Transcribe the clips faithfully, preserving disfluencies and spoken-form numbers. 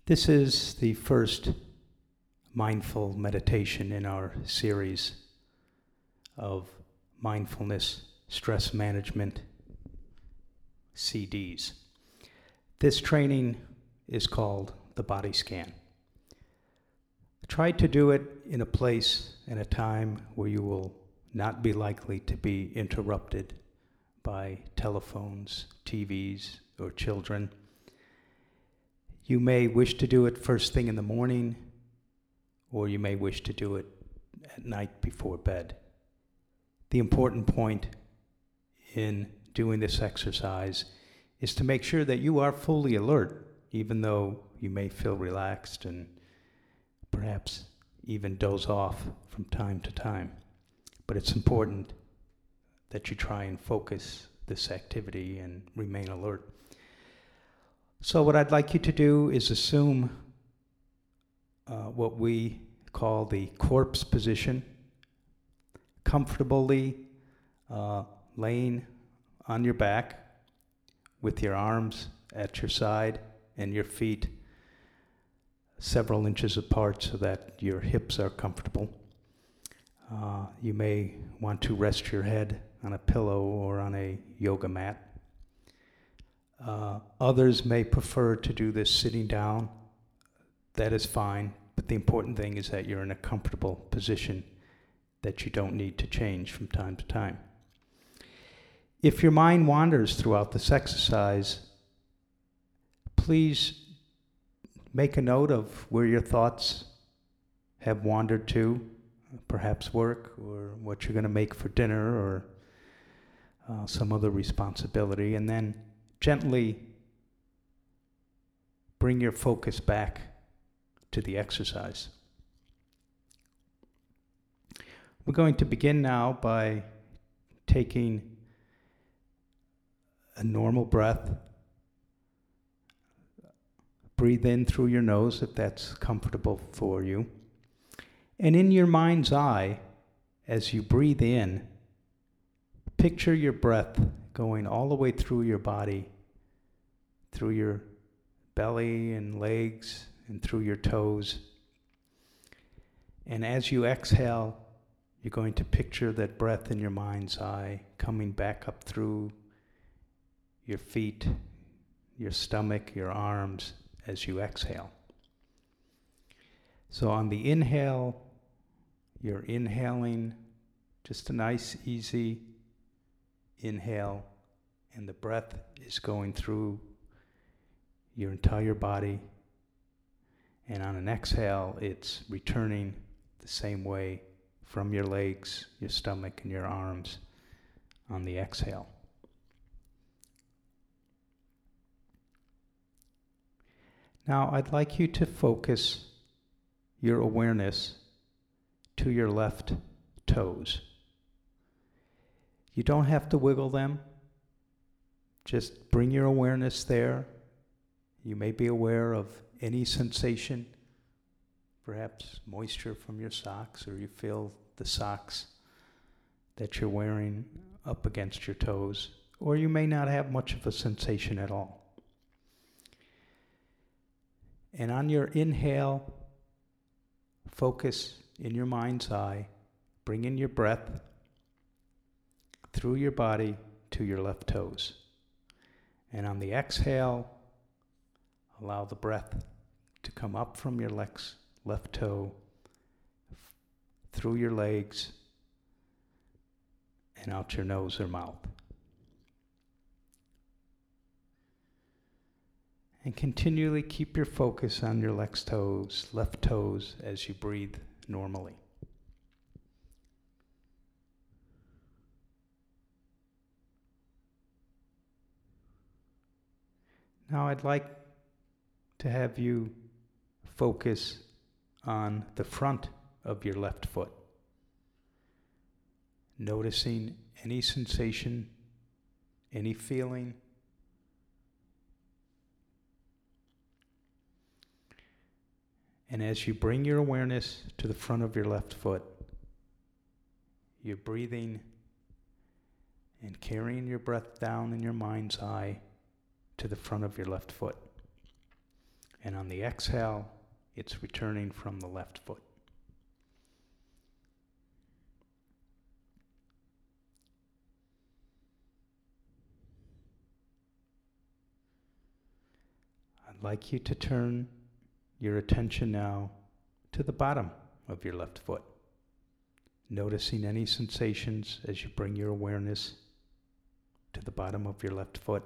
This is the first mindful meditation in our series of mindfulness stress management C Ds. This training is called the body scan. Try to do it in a place and a time where you will not be likely to be interrupted by telephones, T Vs, or children. You may wish to do it first thing in the morning, or you may wish to do it at night before bed. The important point in doing this exercise is to make sure that you are fully alert, even though you may feel relaxed and perhaps even doze off from time to time. But it's important that you try and focus this activity and remain alert. So what I'd like you to do is assume uh, what we call the corpse position, comfortably uh, laying on your back with your arms at your side and your feet several inches apart so that your hips are comfortable. Uh, you may want to rest your head on a pillow or on a yoga mat. Uh, others may prefer to do this sitting down. That is fine, but the important thing is that you're in a comfortable position that you don't need to change from time to time. If your mind wanders throughout this exercise, please make a note of where your thoughts have wandered to, perhaps work or what you're going to make for dinner or uh, some other responsibility, and then gently bring your focus back to the exercise. We're going to begin now by taking a normal breath. Breathe in through your nose if that's comfortable for you. And in your mind's eye, as you breathe in, picture your breath going all the way through your body, through your belly and legs and through your toes. And as you exhale, you're going to picture that breath in your mind's eye coming back up through your feet, your stomach, your arms as you exhale. So on the inhale, you're inhaling just a nice, easy inhale, and the breath is going through your entire body. And on an exhale, it's returning the same way from your legs, your stomach, and your arms on the exhale. Now, I'd like you to focus your awareness to your left toes. You don't have to wiggle them. Just bring your awareness there. You may be aware of any sensation, perhaps moisture from your socks, or you feel the socks that you're wearing up against your toes, or you may not have much of a sensation at all. And on your inhale, focus in your mind's eye, bring in your breath through your body to your left toes. And on the exhale, allow the breath to come up from your legs, left toe, f- through your legs, and out your nose or mouth. And continually keep your focus on your left toes, left toes as you breathe normally. Now I'd like to have you focus on the front of your left foot, noticing any sensation, any feeling. And as you bring your awareness to the front of your left foot, you're breathing and carrying your breath down in your mind's eye to the front of your left foot. And on the exhale, it's returning from the left foot. I'd like you to turn your attention now to the bottom of your left foot, noticing any sensations as you bring your awareness to the bottom of your left foot,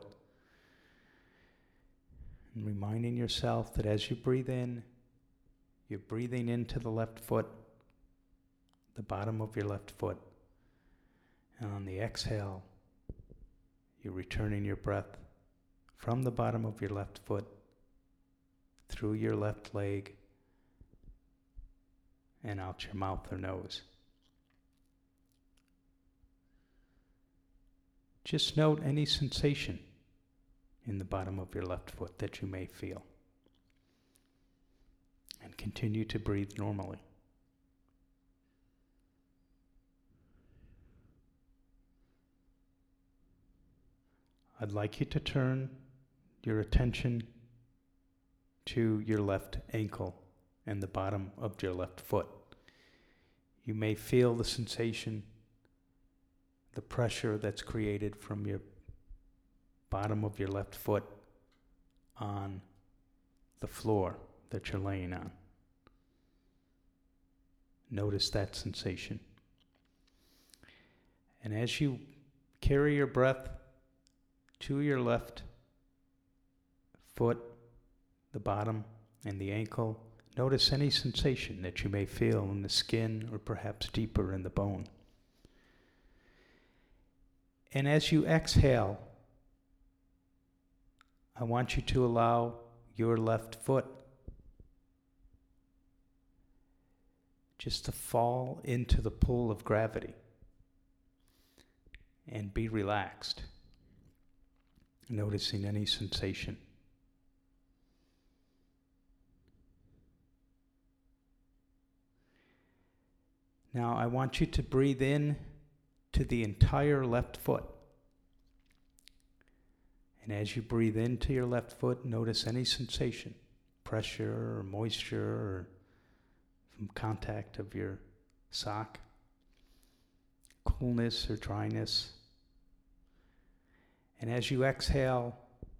and reminding yourself that as you breathe in, you're breathing into the left foot, the bottom of your left foot, and on the exhale, you're returning your breath from the bottom of your left foot through your left leg and out your mouth or nose. Just note any sensation in the bottom of your left foot that you may feel. And continue to breathe normally. I'd like you to turn your attention to your left ankle and the bottom of your left foot. You may feel the sensation, the pressure that's created from your bottom of your left foot on the floor that you're laying on. Notice that sensation. And as you carry your breath to your left foot, the bottom and the ankle, notice any sensation that you may feel in the skin or perhaps deeper in the bone. And as you exhale, I want you to allow your left foot just to fall into the pull of gravity and be relaxed, noticing any sensation. Now I want you to breathe in to the entire left foot. And as you breathe into your left foot, notice any sensation, pressure or moisture or from contact of your sock, coolness or dryness. And as you exhale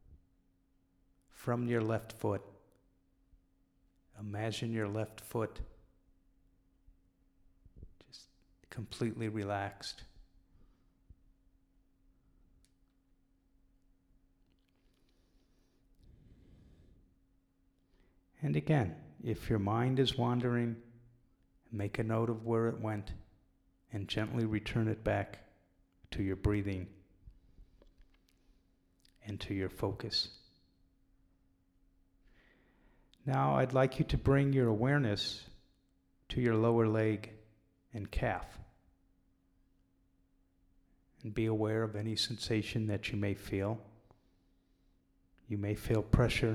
from your left foot, imagine your left foot just completely relaxed. And again, if your mind is wandering, make a note of where it went and gently return it back to your breathing and to your focus. Now I'd like you to bring your awareness to your lower leg and calf and be aware of any sensation that you may feel. You may feel pressure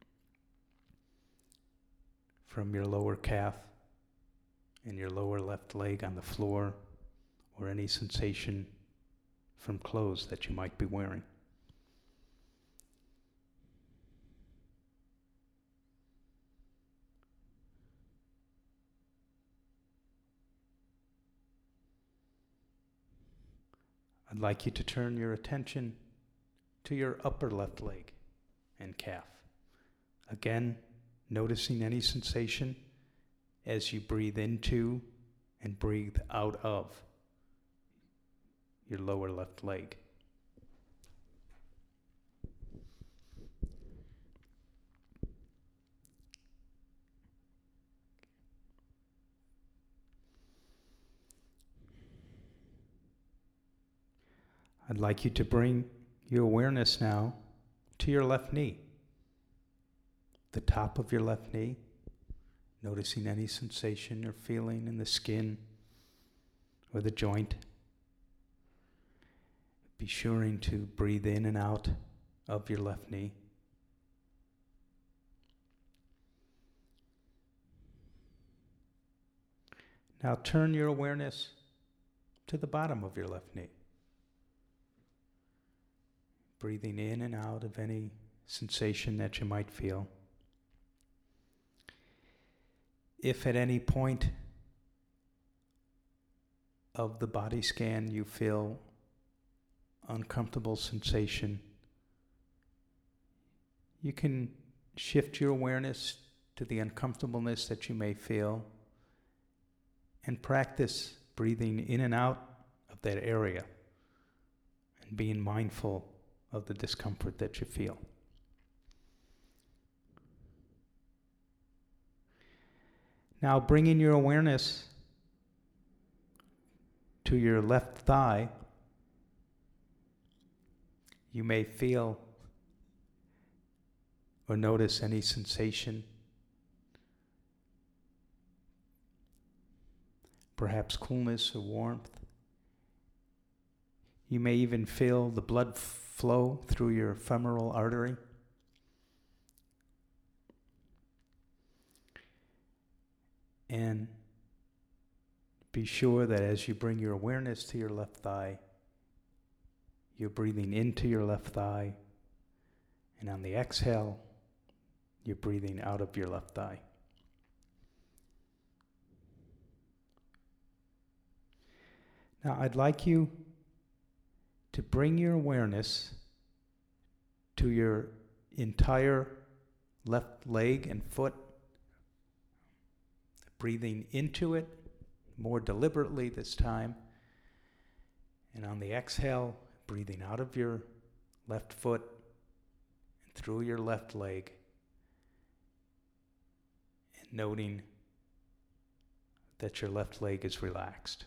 from your lower calf and your lower left leg on the floor, or any sensation from clothes that you might be wearing. I'd like you to turn your attention to your upper left leg and calf. Again, noticing any sensation as you breathe into and breathe out of your lower left leg. I'd like you to bring your awareness now to your left knee, the top of your left knee, noticing any sensation or feeling in the skin or the joint. Be sure to breathe in and out of your left knee. Now turn your awareness to the bottom of your left knee, breathing in and out of any sensation that you might feel. If at any point of the body scan you feel uncomfortable sensation, you can shift your awareness to the uncomfortableness that you may feel and practice breathing in and out of that area and being mindful of the discomfort that you feel. Now bringing your awareness to your left thigh, you may feel or notice any sensation, perhaps coolness or warmth. You may even feel the blood flow through your femoral artery. And be sure that as you bring your awareness to your left thigh, you're breathing into your left thigh, and on the exhale, you're breathing out of your left thigh. Now, I'd like you to bring your awareness to your entire left leg and foot, breathing into it more deliberately this time, and on the exhale, breathing out of your left foot and through your left leg, and noting that your left leg is relaxed.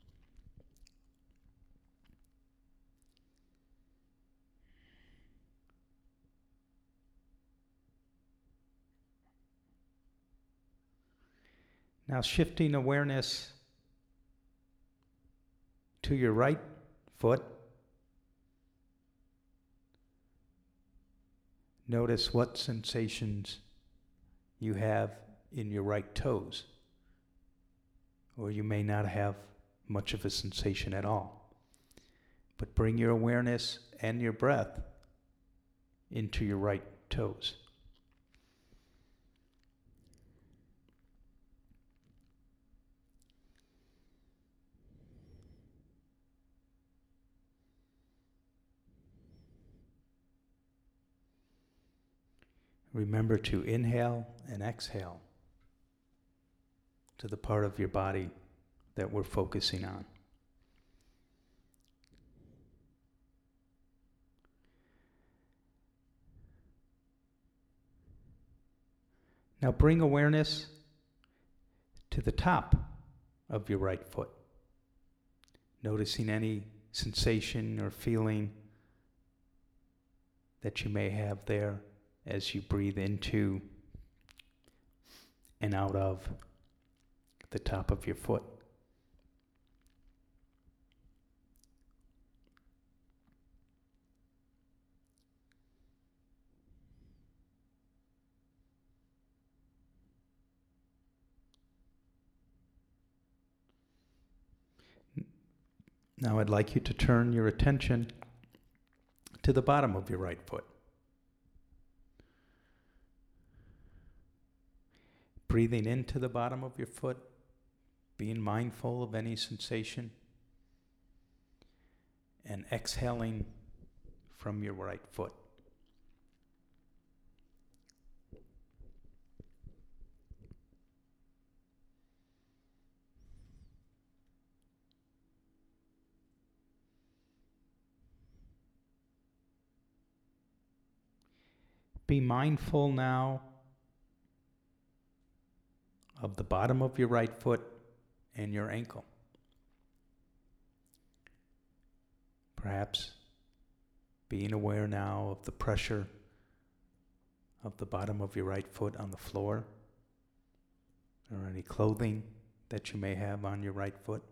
Now shifting awareness to your right foot, notice what sensations you have in your right toes, or you may not have much of a sensation at all. But bring your awareness and your breath into your right toes. Remember to inhale and exhale to the part of your body that we're focusing on. Now bring awareness to the top of your right foot, noticing any sensation or feeling that you may have there as you breathe into and out of the top of your foot. Now I'd like you to turn your attention to the bottom of your right foot. Breathing into the bottom of your foot, being mindful of any sensation, and exhaling from your right foot. Be mindful now of the bottom of your right foot and your ankle. Perhaps being aware now of the pressure of the bottom of your right foot on the floor, or any clothing that you may have on your right foot.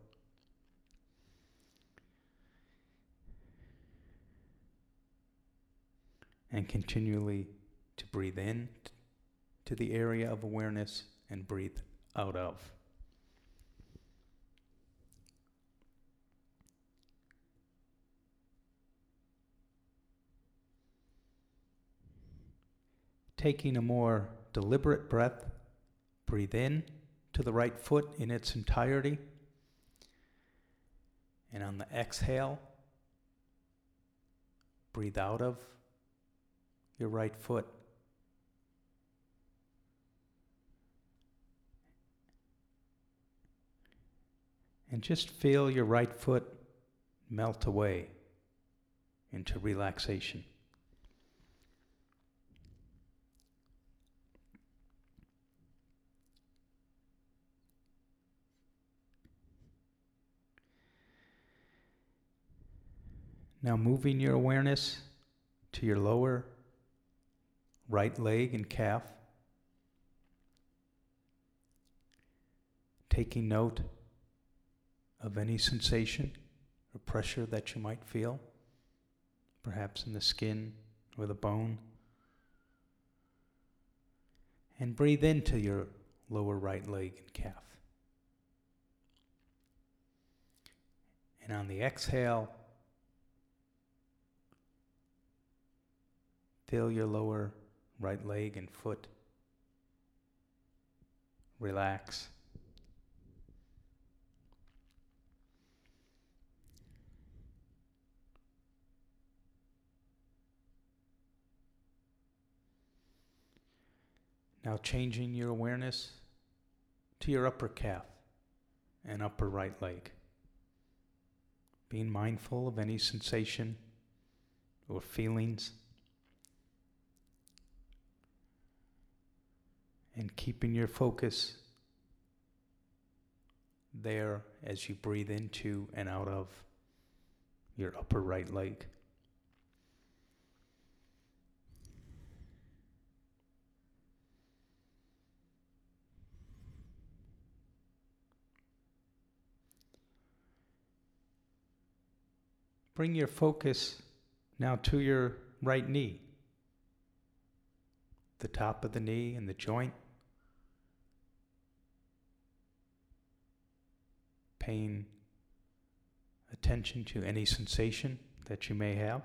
And continually to breathe in to the area of awareness and breathe out of. Taking a more deliberate breath, breathe in to the right foot in its entirety. And on the exhale, breathe out of your right foot. And just feel your right foot melt away into relaxation. Now moving your awareness to your lower right leg and calf, taking note of any sensation or pressure that you might feel, perhaps in the skin or the bone. And breathe into your lower right leg and calf. And on the exhale, feel your lower right leg and foot relax. Now changing your awareness to your upper calf and upper right leg. Being mindful of any sensation or feelings. And keeping your focus there as you breathe into and out of your upper right leg. Bring your focus now to your right knee, the top of the knee and the joint. Paying attention to any sensation that you may have.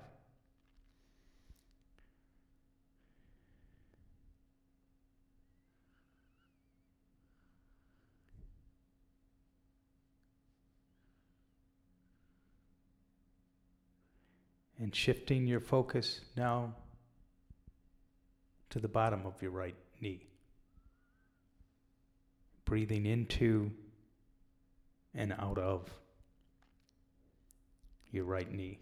And shifting your focus now to the bottom of your right knee. Breathing into and out of your right knee.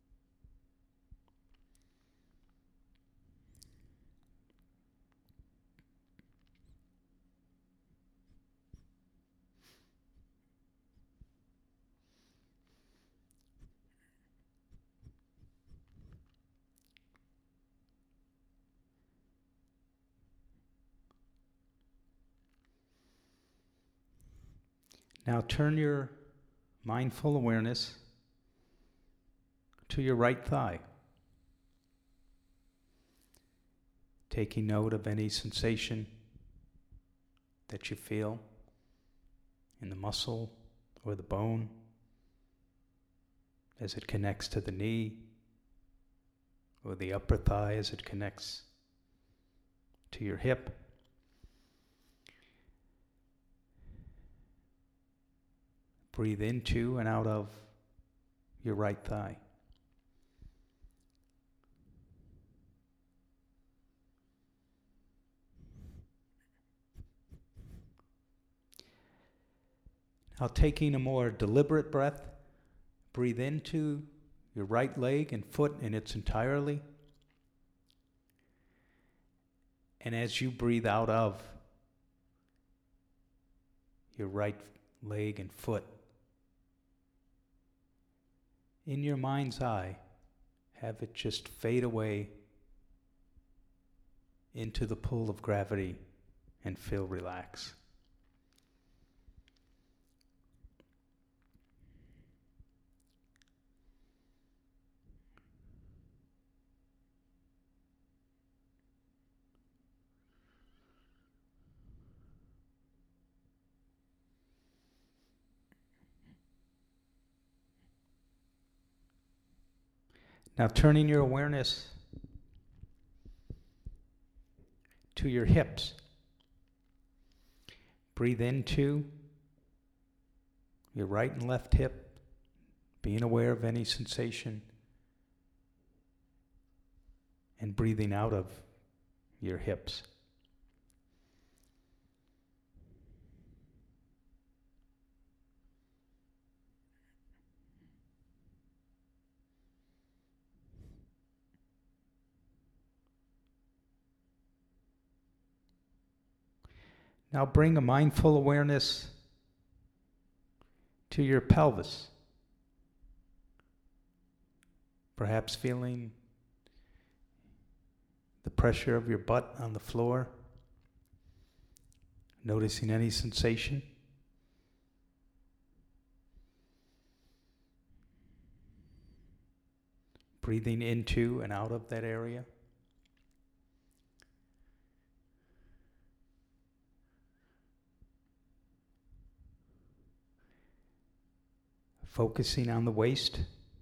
Now turn your mindful awareness to your right thigh, taking note of any sensation that you feel in the muscle or the bone as it connects to the knee, or the upper thigh as it connects to your hip. Breathe into and out of your right thigh. Now taking a more deliberate breath, breathe into your right leg and foot in its entirety. And as you breathe out of your right leg and foot, in your mind's eye, have it just fade away into the pull of gravity and feel relaxed. Now turning your awareness to your hips, Breathe into your right and left hip, being aware of any sensation, and breathing out of your hips. Now bring a mindful awareness to your pelvis. Perhaps feeling the pressure of your butt on the floor, noticing any sensation. Breathing into and out of that area. Focusing on the waist.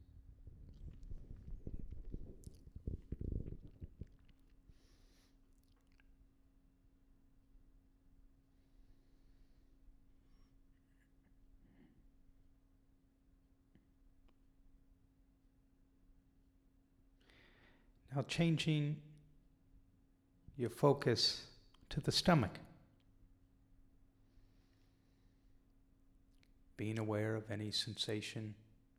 Now changing your focus to the stomach. Being aware of any sensation,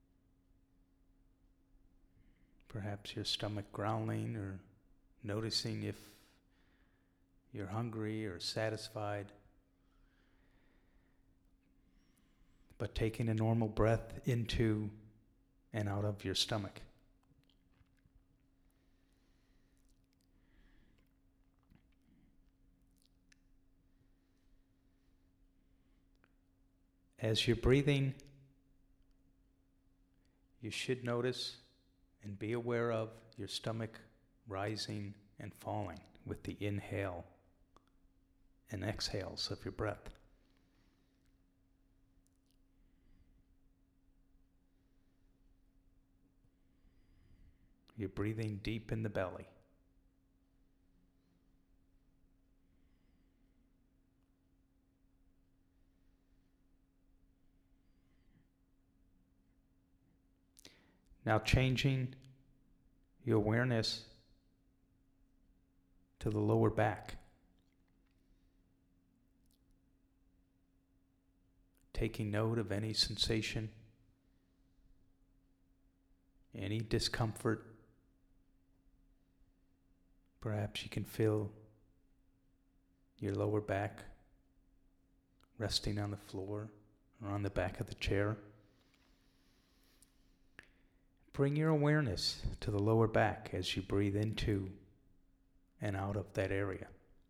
perhaps your stomach growling, or noticing if you're hungry or satisfied. But taking a normal breath into and out of your stomach. As you're breathing, you should notice and be aware of your stomach rising and falling with the inhale and exhales of your breath. You're breathing deep in the belly. Now changing your awareness to the lower back. Taking note of any sensation, any discomfort. Perhaps you can feel your lower back resting on the floor or on the back of the chair. Bring your awareness to the lower back as you breathe into and out of that area.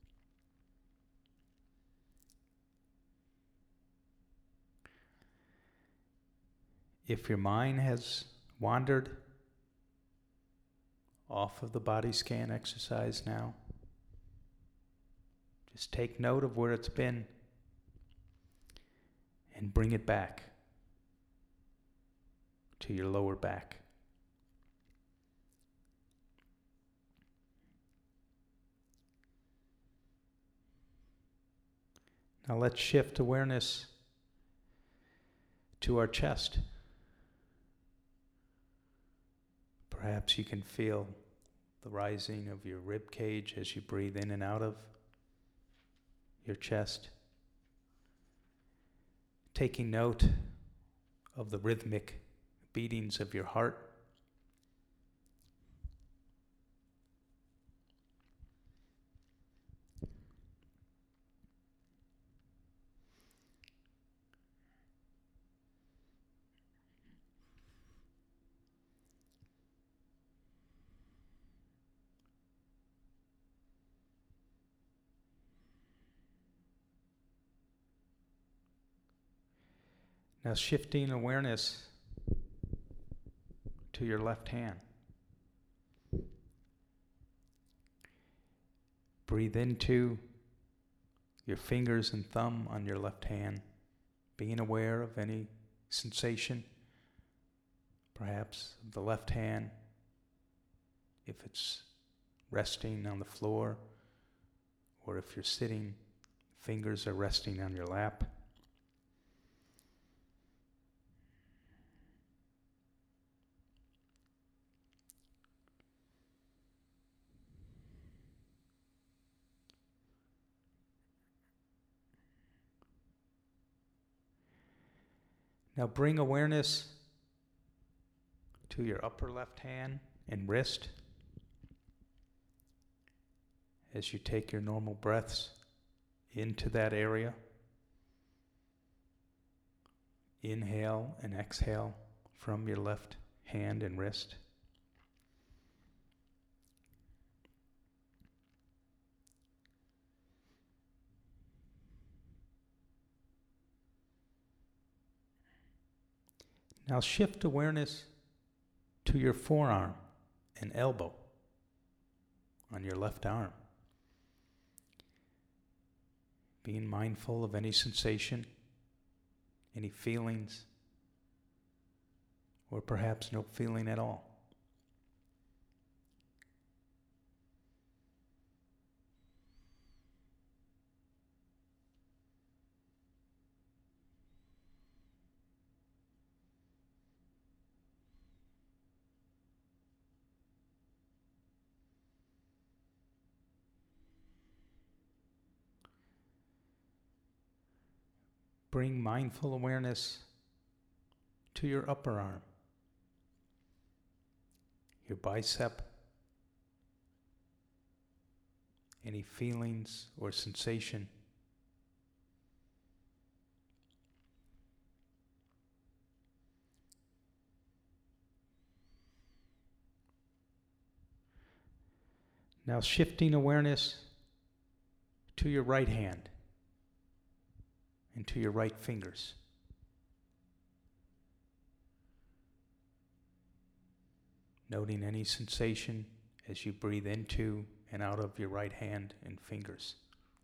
If your mind has wandered off of the body scan exercise now, just take note of where it's been and bring it back to your lower back. Now let's shift awareness to our chest. Perhaps you can feel the rising of your rib cage as you breathe in and out of your chest. Taking note of the rhythmic beatings of your heart. Now shifting awareness to your left hand. Breathe into your fingers and thumb on your left hand, being aware of any sensation, perhaps of the left hand, if it's resting on the floor, or if you're sitting, fingers are resting on your lap. Now bring awareness to your upper left hand and wrist as you take your normal breaths into that area. Inhale and exhale from your left hand and wrist. Now shift awareness to your forearm and elbow on your left arm. Being mindful of any sensation, any feelings, or perhaps no feeling at all. Bring mindful awareness to your upper arm, your bicep, any feelings or sensation. Now shifting awareness to your right hand and to your right fingers. Noting any sensation as you breathe into and out of your right hand and fingers.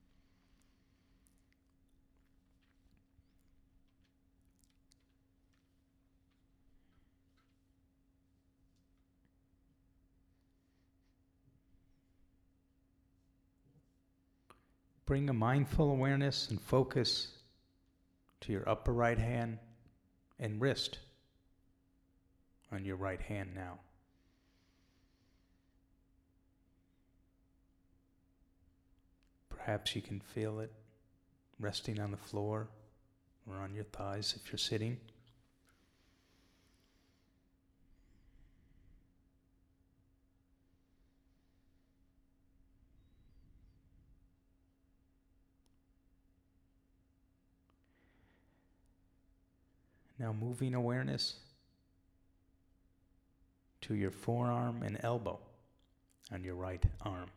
Bring a mindful awareness and focus to your upper right hand and wrist on your right hand now. Perhaps you can feel it resting on the floor or on your thighs if you're sitting. Now moving awareness to your forearm and elbow on your right arm.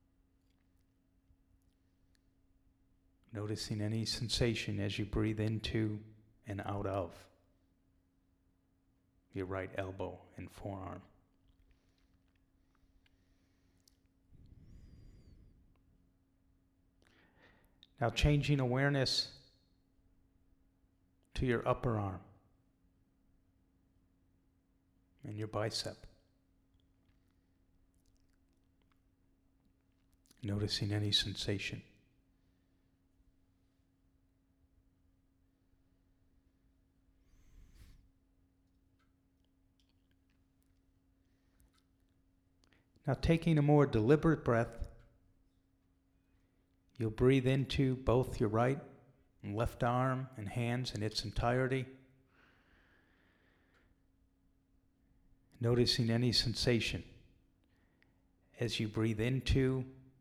Noticing any sensation as you breathe into and out of your right elbow and forearm. Now changing awareness to your upper arm and your bicep. Noticing any sensation. Now taking a more deliberate breath, you'll breathe into both your right and left arm and hands in its entirety. Noticing any sensation as you breathe into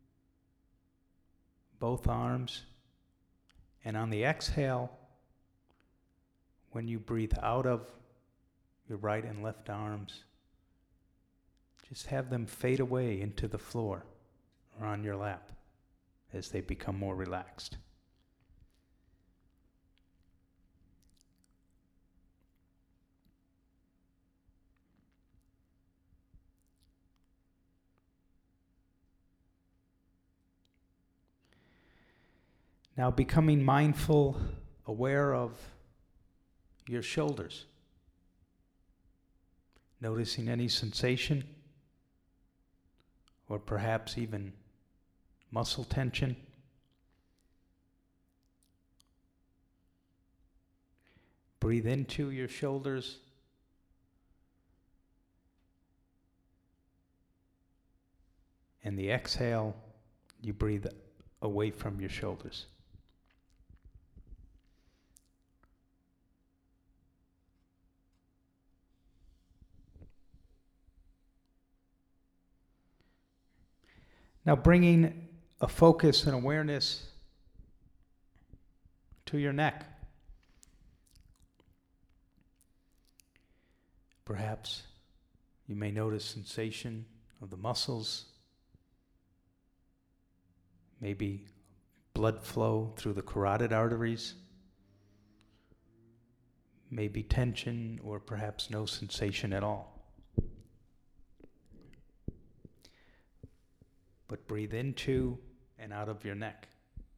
both arms, and on the exhale, when you breathe out of your right and left arms, just have them fade away into the floor or on your lap as they become more relaxed. Now becoming mindful, aware of your shoulders. Noticing any sensation, or perhaps even muscle tension. breathe into your shoulders. And the exhale, you breathe away from your shoulders. Now bringing a focus and awareness to your neck. Perhaps you may notice sensation of the muscles, maybe blood flow through the carotid arteries, maybe tension or perhaps no sensation at all. But breathe into and out of your neck.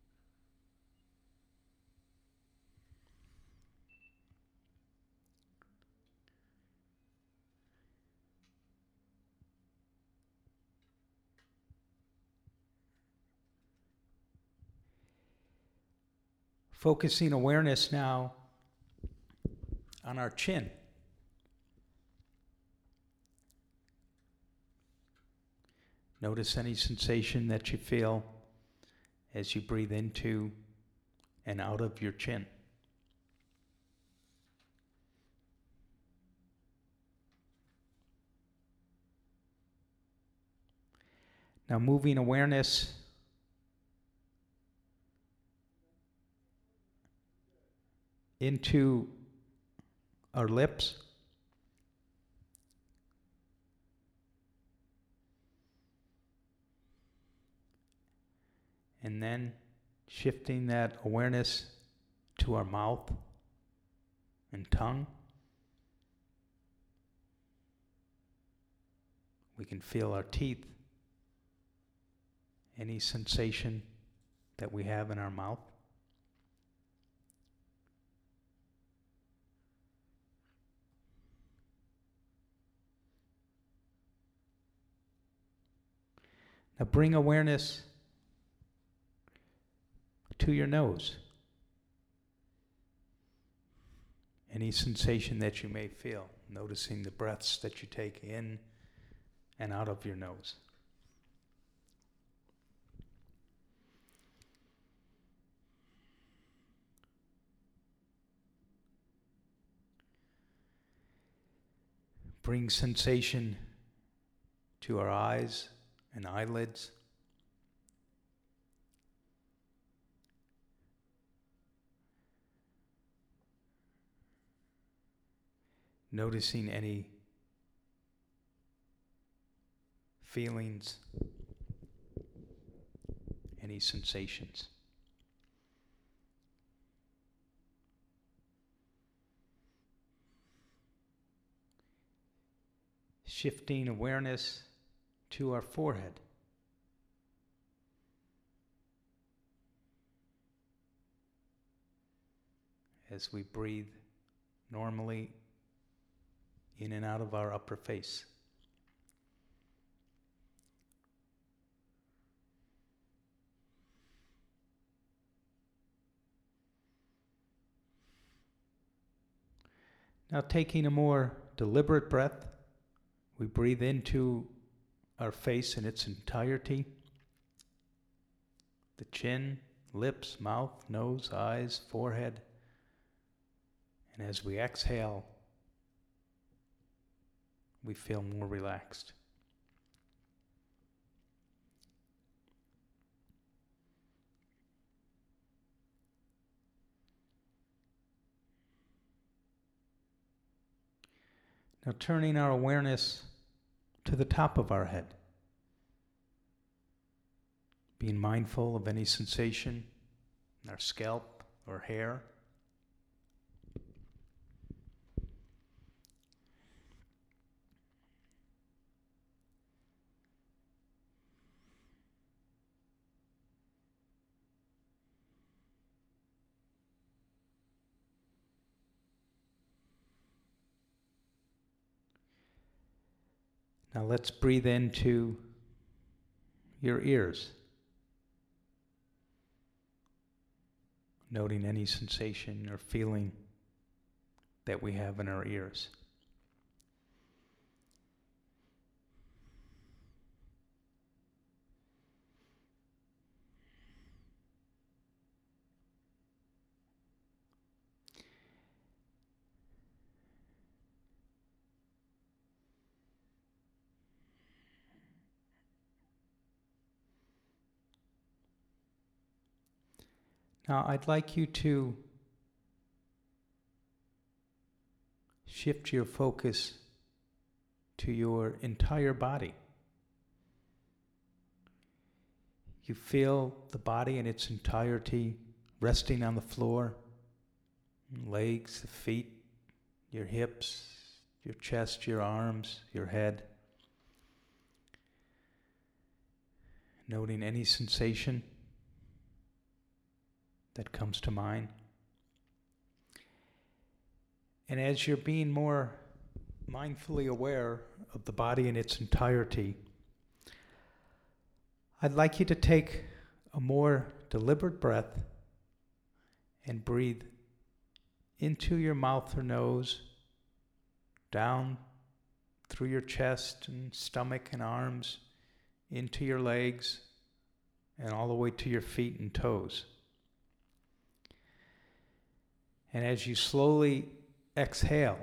Focusing awareness now on our chin. Notice any sensation that you feel as you breathe into and out of your chin. Now moving awareness into our lips. And then shifting that awareness to our mouth and tongue. We can feel our teeth, any sensation that we have in our mouth. Now bring awareness to your nose. Any sensation that you may feel, noticing the breaths that you take in and out of your nose. Bring sensation to our eyes and eyelids. Noticing any feelings, any sensations. Shifting awareness to our forehead. As we breathe normally in and out of our upper face. Now taking a more deliberate breath, we breathe into our face in its entirety. The chin, lips, mouth, nose, eyes, forehead. And as we exhale, we feel more relaxed. Now turning our awareness to the top of our head. Being mindful of any sensation in our scalp or hair. Now let's breathe into your ears. Noting any sensation or feeling that we have in our ears. Now, I'd like you to shift your focus to your entire body. You feel the body in its entirety resting on the floor, legs, the feet, your hips, your chest, your arms, your head. Noting any sensation that comes to mind. And as you're being more mindfully aware of the body in its entirety, I'd like you to take a more deliberate breath and breathe into your mouth or nose, down through your chest and stomach and arms, into your legs, and all the way to your feet and toes. And as you slowly exhale,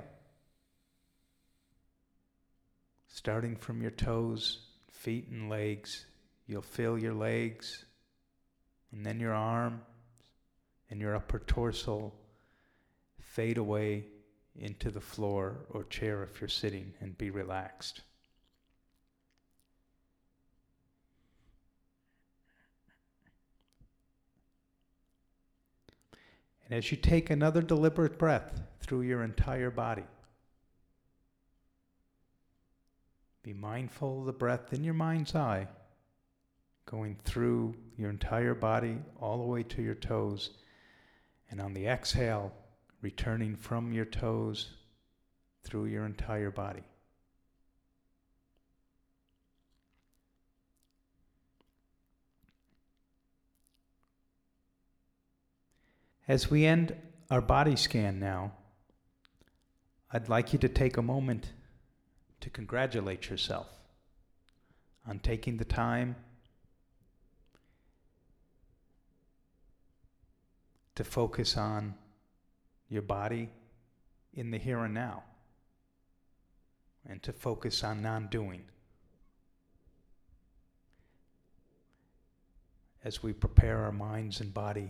starting from your toes, feet and legs, you'll feel your legs, and then your arms and your upper torso fade away into the floor or chair if you're sitting, and be relaxed. And as you take another deliberate breath through your entire body, be mindful of the breath in your mind's eye, going through your entire body all the way to your toes, and on the exhale, returning from your toes through your entire body. As we end our body scan now, I'd like you to take a moment to congratulate yourself on taking the time to focus on your body in the here and now, and to focus on non-doing. As we prepare our minds and body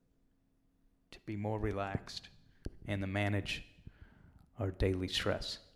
to be more relaxed and to manage our daily stress.